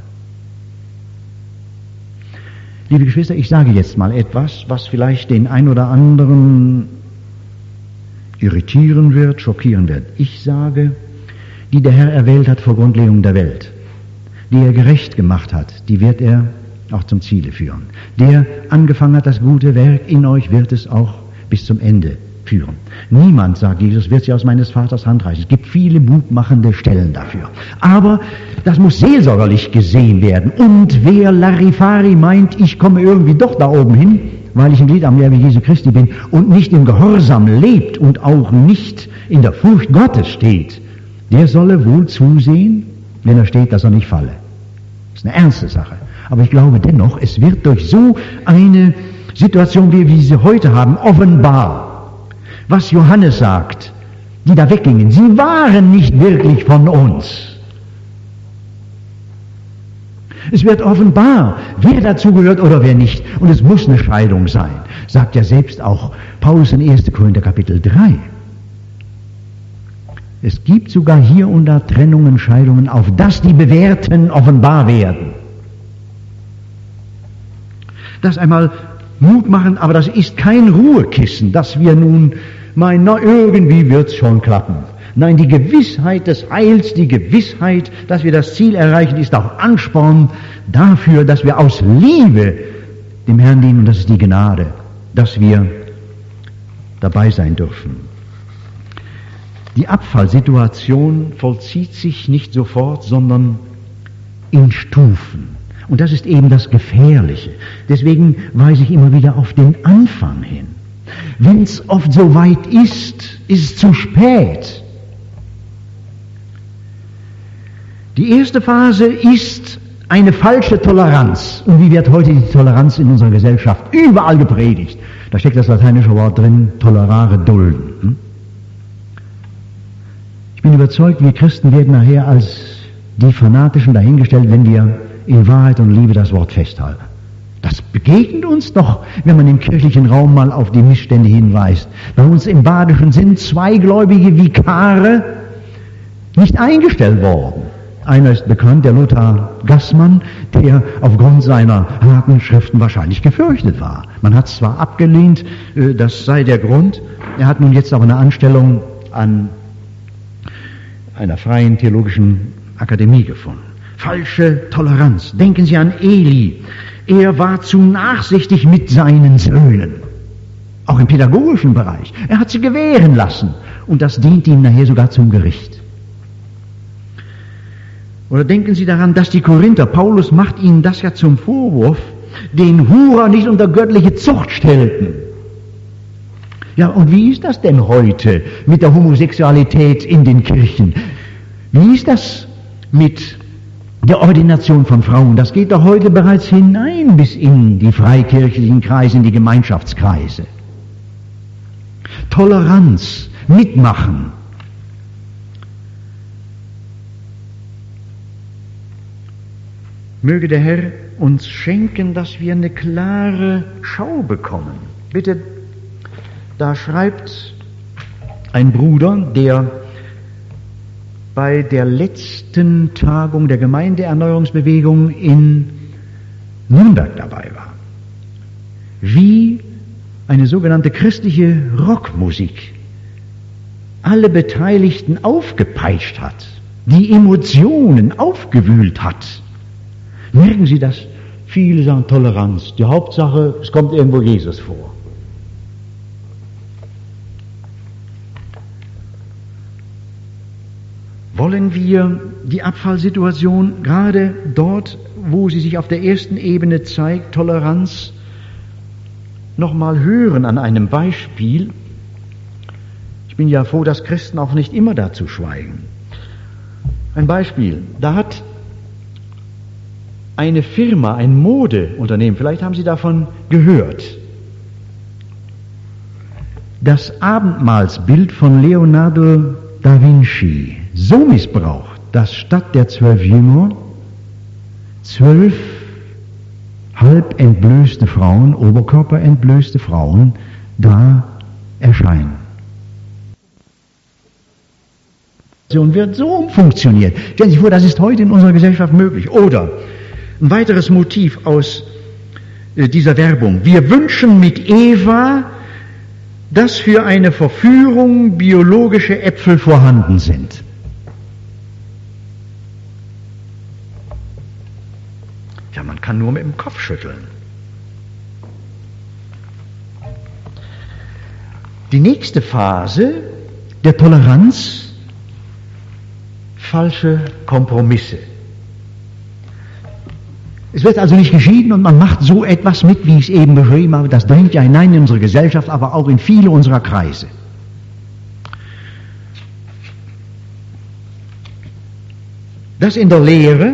Liebe Geschwister, ich sage jetzt mal etwas, was vielleicht den ein oder anderen irritieren wird, schockieren wird. Ich sage, die der Herr erwählt hat vor Grundlegung der Welt, die er gerecht gemacht hat, die wird er auch zum Ziele führen. Der angefangen hat das gute Werk in euch, wird es auch bis zum Ende führen. Niemand, sagt Jesus, wird sie aus meines Vaters Hand reißen. Es gibt viele mutmachende Stellen dafür. Aber das muss seelsorgerlich gesehen werden. Und wer Larifari meint, ich komme irgendwie doch da oben hin, weil ich ein Glied am Leibe Jesu Christi bin und nicht im Gehorsam lebt und auch nicht in der Furcht Gottes steht, der solle wohl zusehen, wenn er steht, dass er nicht falle. Das ist eine ernste Sache. Aber ich glaube dennoch, es wird durch so eine Situation, wie wir sie heute haben, offenbar, was Johannes sagt, die da weggingen. Sie waren nicht wirklich von uns. Es wird offenbar, wer dazugehört oder wer nicht. Und es muss eine Scheidung sein. Sagt ja selbst auch Paulus in ersten Korinther Kapitel drei. Es gibt sogar hier und da Trennungen, Scheidungen, auf dass die Bewährten offenbar werden. Das einmal Mut machen, aber das ist kein Ruhekissen, dass wir nun meinen, na irgendwie wird's schon klappen. Nein, die Gewissheit des Heils, die Gewissheit, dass wir das Ziel erreichen, ist auch Ansporn dafür, dass wir aus Liebe dem Herrn dienen, und das ist die Gnade, dass wir dabei sein dürfen. Die Abfallsituation vollzieht sich nicht sofort, sondern in Stufen. Und das ist eben das Gefährliche. Deswegen weise ich immer wieder auf den Anfang hin. Wenn es oft so weit ist, ist es zu spät. Die erste Phase ist eine falsche Toleranz. Und wie wird heute die Toleranz in unserer Gesellschaft überall gepredigt? Da steckt das lateinische Wort drin, tolerare, dulden. Hm? Ich bin überzeugt, wir Christen werden nachher als die Fanatischen dahingestellt, wenn wir in Wahrheit und Liebe das Wort festhalten. Das begegnet uns doch, wenn man im kirchlichen Raum mal auf die Missstände hinweist. Bei uns im Badischen sind zwei gläubige Vikare nicht eingestellt worden. Einer ist bekannt, der Lothar Gassmann, der aufgrund seiner harten Schriften wahrscheinlich gefürchtet war. Man hat es zwar abgelehnt, das sei der Grund, er hat nun jetzt aber eine Anstellung an einer freien theologischen Akademie gefunden. Falsche Toleranz. Denken Sie an Eli. Er war zu nachsichtig mit seinen Söhnen. Auch im pädagogischen Bereich. Er hat sie gewähren lassen. Und das dient ihm nachher sogar zum Gericht. Oder denken Sie daran, dass die Korinther, Paulus macht ihnen das ja zum Vorwurf, den Hurer nicht unter göttliche Zucht stellten. Ja, und wie ist das denn heute mit der Homosexualität in den Kirchen? Wie ist das mit der Ordination von Frauen? Das geht doch heute bereits hinein bis in die freikirchlichen Kreise, in die Gemeinschaftskreise. Toleranz, mitmachen. Möge der Herr uns schenken, dass wir eine klare Schau bekommen. Bitte, da schreibt ein Bruder, der bei der letzten Tagung der Gemeindeerneuerungsbewegung in Nürnberg dabei war, wie eine sogenannte christliche Rockmusik alle Beteiligten aufgepeitscht hat, die Emotionen aufgewühlt hat. Merken Sie das? Viele sagen Toleranz. Die Hauptsache, es kommt irgendwo Jesus vor. Wollen wir die Abfallsituation gerade dort, wo sie sich auf der ersten Ebene zeigt, Toleranz, nochmal hören an einem Beispiel? Ich bin ja froh, dass Christen auch nicht immer dazu schweigen. Ein Beispiel, da hat eine Firma, ein Modeunternehmen, vielleicht haben Sie davon gehört, das Abendmahlsbild von Leonardo da Vinci so missbraucht, dass statt der zwölf Jünger zwölf halb entblößte Frauen, oberkörperentblößte Frauen, da erscheinen. Und wird so umfunktioniert. Stellen Sie sich vor, das ist heute in unserer Gesellschaft möglich. Oder ein weiteres Motiv aus äh, dieser Werbung. Wir wünschen mit Eva, dass für eine Verführung biologische Äpfel vorhanden sind. Ja, man kann nur mit dem Kopf schütteln. Die nächste Phase der Toleranz, falsche Kompromisse. Es wird also nicht geschieden und man macht so etwas mit, wie ich es eben beschrieben habe. Das dringt ja hinein in unsere Gesellschaft, aber auch in viele unserer Kreise. Das in der Lehre,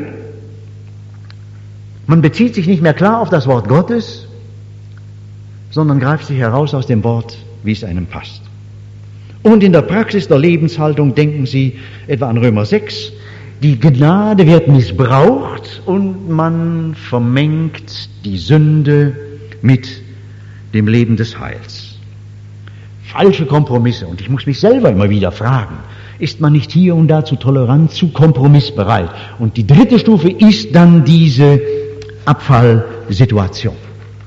man bezieht sich nicht mehr klar auf das Wort Gottes, sondern greift sich heraus aus dem Wort, wie es einem passt. Und in der Praxis der Lebenshaltung denken Sie etwa an Römer sechs, die Gnade wird missbraucht und man vermengt die Sünde mit dem Leben des Heils. Falsche Kompromisse. Und ich muss mich selber immer wieder fragen, ist man nicht hier und da zu tolerant, zu kompromissbereit? Und die dritte Stufe ist dann diese Abfallsituation.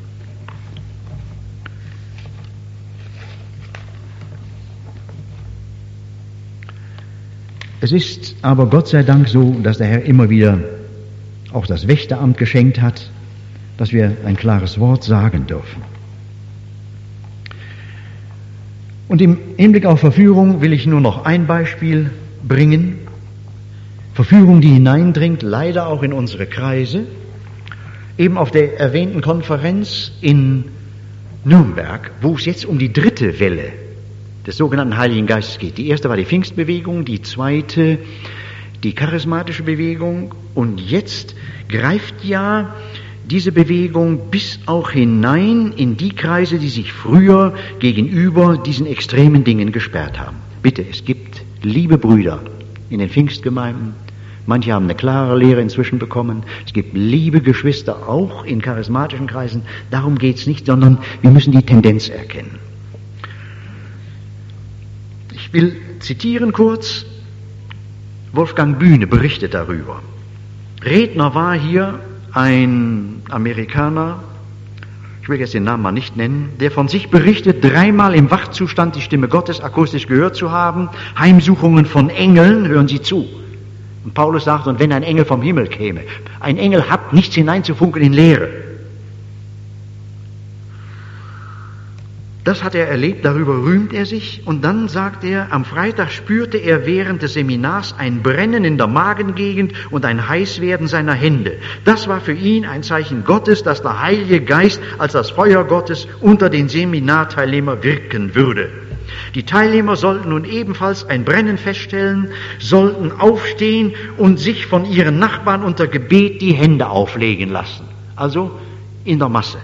Es ist aber Gott sei Dank so, dass der Herr immer wieder auch das Wächteramt geschenkt hat, dass wir ein klares Wort sagen dürfen. Und im Hinblick auf Verführung will ich nur noch ein Beispiel bringen. Verführung, die hineindringt, leider auch in unsere Kreise. Eben auf der erwähnten Konferenz in Nürnberg, wo es jetzt um die dritte Welle des sogenannten Heiligen Geistes geht. Die erste war die Pfingstbewegung, die zweite die charismatische Bewegung und jetzt greift ja diese Bewegung bis auch hinein in die Kreise, die sich früher gegenüber diesen extremen Dingen gesperrt haben. Bitte, es gibt liebe Brüder in den Pfingstgemeinden, manche haben eine klare Lehre inzwischen bekommen, es gibt liebe Geschwister auch in charismatischen Kreisen, darum geht es nicht, sondern wir müssen die Tendenz erkennen. Ich will zitieren kurz, Wolfgang Bühne berichtet darüber. Redner war hier ein Amerikaner, ich will jetzt den Namen mal nicht nennen, der von sich berichtet, dreimal im Wachzustand die Stimme Gottes akustisch gehört zu haben, Heimsuchungen von Engeln, hören Sie zu. Und Paulus sagt, und wenn ein Engel vom Himmel käme, ein Engel hat nichts hineinzufunken in Lehre. Das hat er erlebt, darüber rühmt er sich und dann sagt er, am Freitag spürte er während des Seminars ein Brennen in der Magengegend und ein Heißwerden seiner Hände. Das war für ihn ein Zeichen Gottes, dass der Heilige Geist als das Feuer Gottes unter den Seminarteilnehmern wirken würde. Die Teilnehmer sollten nun ebenfalls ein Brennen feststellen, sollten aufstehen und sich von ihren Nachbarn unter Gebet die Hände auflegen lassen. Also in der Masse.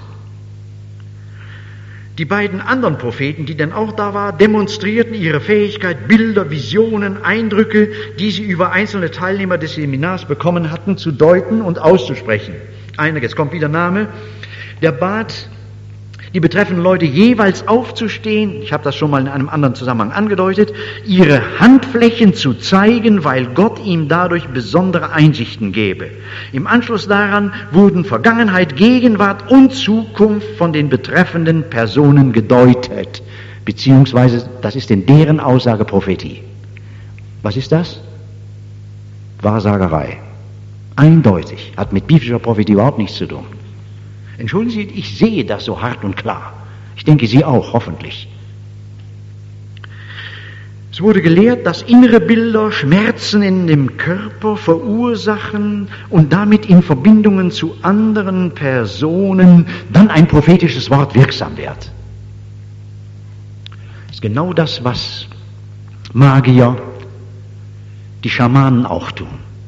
Die beiden anderen Propheten, die dann auch da waren, demonstrierten ihre Fähigkeit, Bilder, Visionen, Eindrücke, die sie über einzelne Teilnehmer des Seminars bekommen hatten, zu deuten und auszusprechen. Einer, jetzt kommt wieder Name, der bat die betreffenden Leute jeweils aufzustehen, ich habe das schon mal in einem anderen Zusammenhang angedeutet, ihre Handflächen zu zeigen, weil Gott ihm dadurch besondere Einsichten gebe. Im Anschluss daran wurden Vergangenheit, Gegenwart und Zukunft von den betreffenden Personen gedeutet, beziehungsweise das ist in deren Aussage Prophetie. Was ist das? Wahrsagerei. Eindeutig, hat mit biblischer Prophetie überhaupt nichts zu tun. Entschuldigen Sie, ich sehe das so hart und klar. Ich denke, Sie auch, hoffentlich. Es wurde gelehrt, dass innere Bilder Schmerzen in dem Körper verursachen und damit in Verbindungen zu anderen Personen dann ein prophetisches Wort wirksam wird. Das ist genau das, was Magier, die Schamanen auch tun.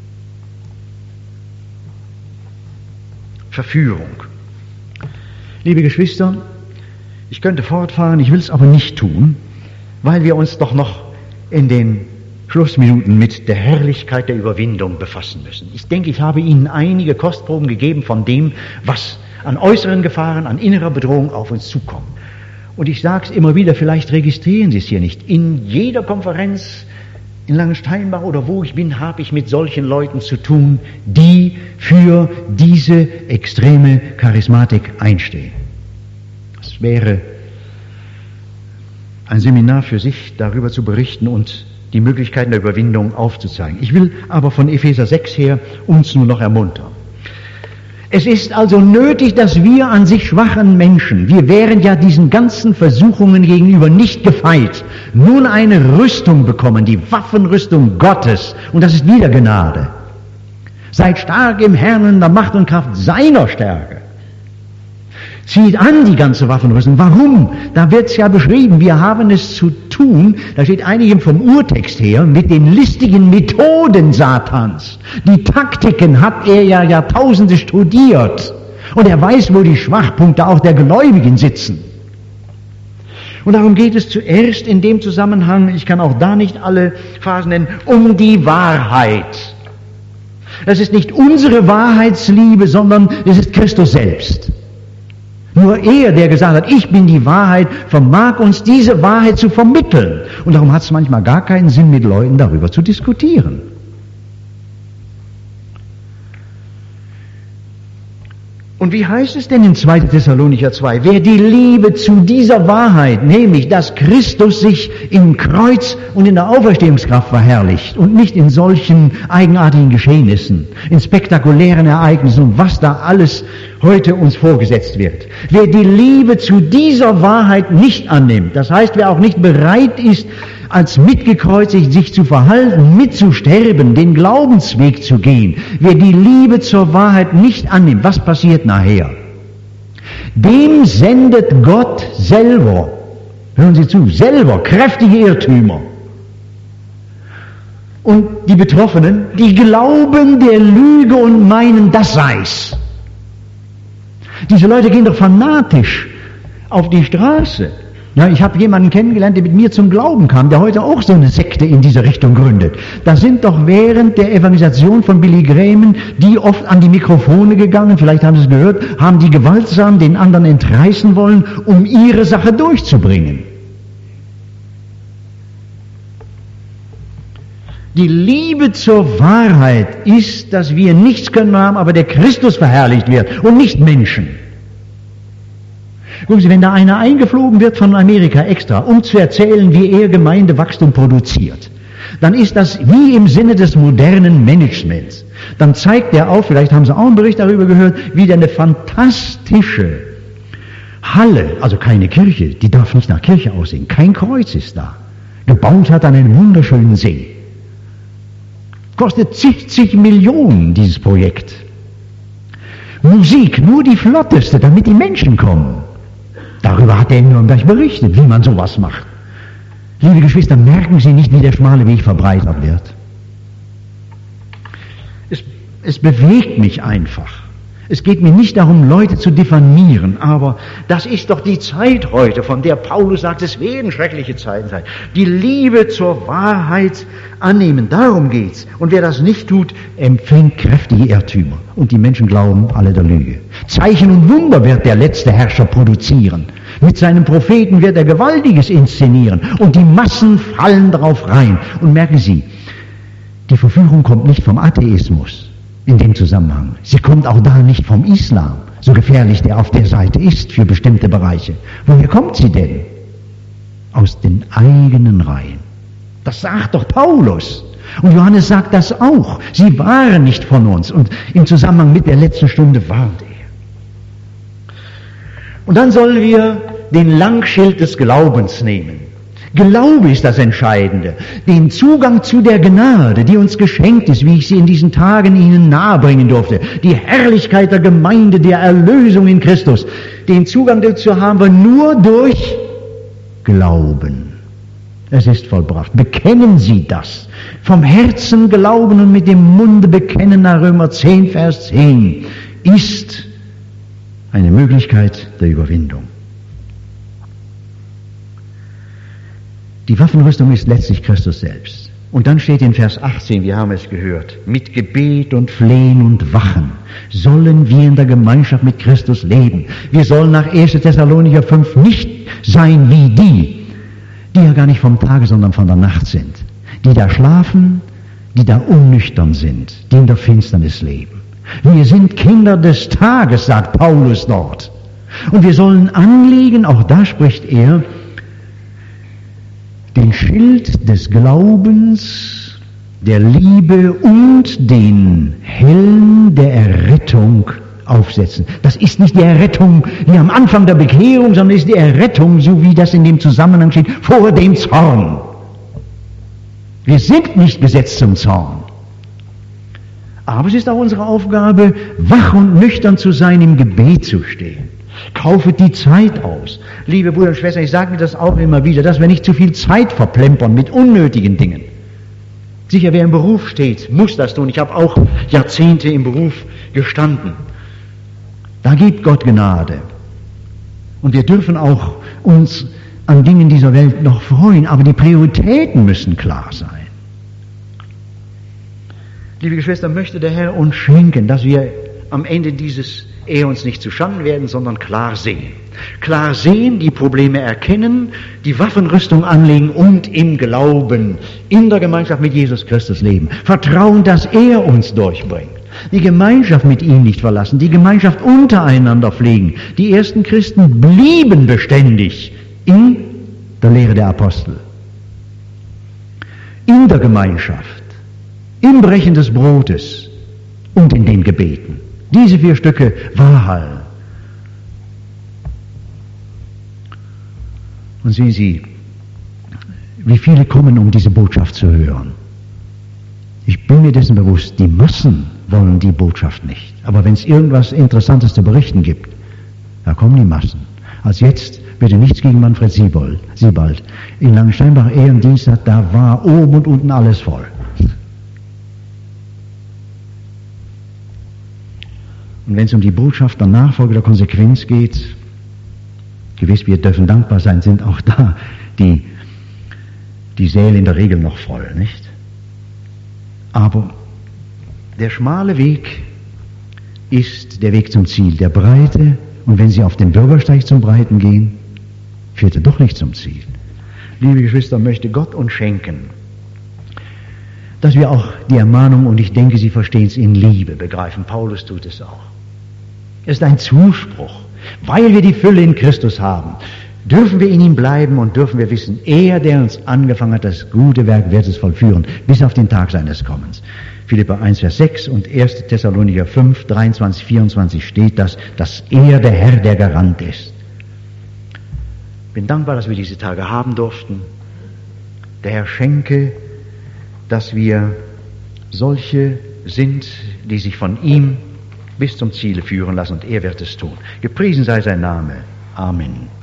Verführung. Liebe Geschwister, ich könnte fortfahren, ich will es aber nicht tun, weil wir uns doch noch in den Schlussminuten mit der Herrlichkeit der Überwindung befassen müssen. Ich denke, ich habe Ihnen einige Kostproben gegeben von dem, was an äußeren Gefahren, an innerer Bedrohung auf uns zukommt. Und ich sage es immer wieder, vielleicht registrieren Sie es hier nicht. In jeder Konferenz in Langensteinbach oder wo ich bin, habe ich mit solchen Leuten zu tun, die für diese extreme Charismatik einstehen. Es wäre ein Seminar für sich, darüber zu berichten und die Möglichkeiten der Überwindung aufzuzeigen. Ich will aber von Epheser sechs her uns nur noch ermuntern. Es ist also nötig, dass wir an sich schwachen Menschen, wir wären ja diesen ganzen Versuchungen gegenüber nicht gefeit, nun eine Rüstung bekommen, die Waffenrüstung Gottes, und das ist wieder Gnade. Seid stark im Herrn in der Macht und Kraft seiner Stärke. Zieht an die ganze Waffenrüstung. Warum? Da wird es ja beschrieben, wir haben es zu tun, da steht einigem vom Urtext her, mit den listigen Methoden Satans. Die Taktiken hat er ja Jahrtausende studiert. Und er weiß, wo die Schwachpunkte auch der Gläubigen sitzen. Und darum geht es zuerst in dem Zusammenhang, ich kann auch da nicht alle Phasen nennen, um die Wahrheit. Das ist nicht unsere Wahrheitsliebe, sondern es ist Christus selbst. Nur er, der gesagt hat, ich bin die Wahrheit, vermag uns diese Wahrheit zu vermitteln. Und darum hat es manchmal gar keinen Sinn, mit Leuten darüber zu diskutieren. Und wie heißt es denn in zweiter Thessalonicher zwei? Wer die Liebe zu dieser Wahrheit, nämlich dass Christus sich im Kreuz und in der Auferstehungskraft verherrlicht und nicht in solchen eigenartigen Geschehnissen, in spektakulären Ereignissen und was da alles heute uns vorgesetzt wird. Wer die Liebe zu dieser Wahrheit nicht annimmt, das heißt, wer auch nicht bereit ist, als mitgekreuzigt sich zu verhalten, mitzusterben, den Glaubensweg zu gehen, wer die Liebe zur Wahrheit nicht annimmt, was passiert nachher? Dem sendet Gott selber, hören Sie zu, selber kräftige Irrtümer. Und die Betroffenen, die glauben der Lüge und meinen, das sei's. Diese Leute gehen doch fanatisch auf die Straße. Ja, ich habe jemanden kennengelernt, der mit mir zum Glauben kam, der heute auch so eine Sekte in dieser Richtung gründet. Da sind doch während der Evangelisation von Billy Graham die oft an die Mikrofone gegangen, vielleicht haben Sie es gehört, haben die gewaltsam den anderen entreißen wollen, um ihre Sache durchzubringen. Die Liebe zur Wahrheit ist, dass wir nichts können haben, aber der Christus verherrlicht wird und nicht Menschen. Gucken Sie, wenn da einer eingeflogen wird von Amerika extra, um zu erzählen, wie er Gemeindewachstum produziert, dann ist das wie im Sinne des modernen Managements. Dann zeigt er auf, vielleicht haben Sie auch einen Bericht darüber gehört, wie der eine fantastische Halle, also keine Kirche, die darf nicht nach Kirche aussehen, kein Kreuz ist da, gebaut hat an einem wunderschönen See. Kostet zig Millionen dieses Projekt. Musik, nur die flotteste, damit die Menschen kommen. Darüber hat er in Nürnberg berichtet, wie man sowas macht. Liebe Geschwister, merken Sie nicht, wie der schmale Weg verbreitert wird. Es, es bewegt mich einfach. Es geht mir nicht darum, Leute zu diffamieren, aber das ist doch die Zeit heute, von der Paulus sagt, es werden schreckliche Zeiten sein. Die Liebe zur Wahrheit annehmen, darum geht's. Und wer das nicht tut, empfängt kräftige Irrtümer. Und die Menschen glauben alle der Lüge. Zeichen und Wunder wird der letzte Herrscher produzieren. Mit seinen Propheten wird er Gewaltiges inszenieren. Und die Massen fallen darauf rein. Und merken Sie, die Verführung kommt nicht vom Atheismus. In dem Zusammenhang. Sie kommt auch da nicht vom Islam, so gefährlich der auf der Seite ist für bestimmte Bereiche. Woher kommt sie denn? Aus den eigenen Reihen. Das sagt doch Paulus. Und Johannes sagt das auch. Sie waren nicht von uns. Und im Zusammenhang mit der letzten Stunde warnt er. Und dann sollen wir den Langschild des Glaubens nehmen. Glaube ist das Entscheidende. Den Zugang zu der Gnade, die uns geschenkt ist, wie ich sie in diesen Tagen Ihnen nahebringen durfte. Die Herrlichkeit der Gemeinde, der Erlösung in Christus. Den Zugang dazu haben wir nur durch Glauben. Es ist vollbracht. Bekennen Sie das. Vom Herzen glauben und mit dem Munde bekennen, nach Römer zehn, Vers zehn, ist eine Möglichkeit der Überwindung. Die Waffenrüstung ist letztlich Christus selbst. Und dann steht in Vers achtzehn, wir haben es gehört, mit Gebet und Flehen und Wachen sollen wir in der Gemeinschaft mit Christus leben. Wir sollen nach erster Thessalonicher fünf nicht sein wie die, die ja gar nicht vom Tage, sondern von der Nacht sind. Die da schlafen, die da unnüchtern sind, die in der Finsternis leben. Wir sind Kinder des Tages, sagt Paulus dort. Und wir sollen anlegen, auch da spricht er, den Schild des Glaubens, der Liebe und den Helm der Errettung aufsetzen. Das ist nicht die Errettung wie am Anfang der Bekehrung, sondern ist die Errettung, so wie das in dem Zusammenhang steht, vor dem Zorn. Wir sind nicht gesetzt zum Zorn. Aber es ist auch unsere Aufgabe, wach und nüchtern zu sein, im Gebet zu stehen. Kaufet die Zeit aus. Liebe Brüder und Schwestern, ich sage mir das auch immer wieder, dass wir nicht zu viel Zeit verplempern mit unnötigen Dingen. Sicher, wer im Beruf steht, muss das tun. Ich habe auch Jahrzehnte im Beruf gestanden. Da gibt Gott Gnade. Und wir dürfen auch uns an Dingen dieser Welt noch freuen, aber die Prioritäten müssen klar sein. Liebe Geschwister, möchte der Herr uns schenken, dass wir am Ende dieses Ehe uns nicht zuschanden werden, sondern klar sehen. Klar sehen, die Probleme erkennen, die Waffenrüstung anlegen und im Glauben, in der Gemeinschaft mit Jesus Christus leben. Vertrauen, dass er uns durchbringt. Die Gemeinschaft mit ihm nicht verlassen, die Gemeinschaft untereinander pflegen. Die ersten Christen blieben beständig in der Lehre der Apostel, in der Gemeinschaft, im Brechen des Brotes und in den Gebeten. Diese vier Stücke Wahrhallen. Und sehen Sie, wie viele kommen, um diese Botschaft zu hören. Ich bin mir dessen bewusst, die Massen wollen die Botschaft nicht. Aber wenn es irgendwas Interessantes zu berichten gibt, da kommen die Massen. Als jetzt, bitte nichts gegen Manfred Siebold, Siebald. In Langensteinbach Ehrendienst hat, da war oben und unten alles voll. Und wenn es um die Botschaft der Nachfolge der Konsequenz geht, gewiss, wir dürfen dankbar sein, sind auch da die, die Säle in der Regel noch voll, nicht? Aber der schmale Weg ist der Weg zum Ziel. Der breite, und wenn Sie auf den Bürgersteig zum Breiten gehen, führt er doch nicht zum Ziel. Liebe Geschwister, möchte Gott uns schenken, dass wir auch die Ermahnung, und ich denke, Sie verstehen es, in Liebe begreifen. Paulus tut es auch. Es ist ein Zuspruch. Weil wir die Fülle in Christus haben, dürfen wir in ihm bleiben und dürfen wir wissen, er, der uns angefangen hat, das gute Werk wird es vollführen, bis auf den Tag seines Kommens. Philipper eins, Vers sechs und erster Thessalonicher fünf, dreiundzwanzig, vierundzwanzig steht das, dass er, der Herr, der Garant ist. Ich bin dankbar, dass wir diese Tage haben durften. Der Herr schenke, dass wir solche sind, die sich von ihm bis zum Ziele führen lassen, und er wird es tun. Gepriesen sei sein Name. Amen.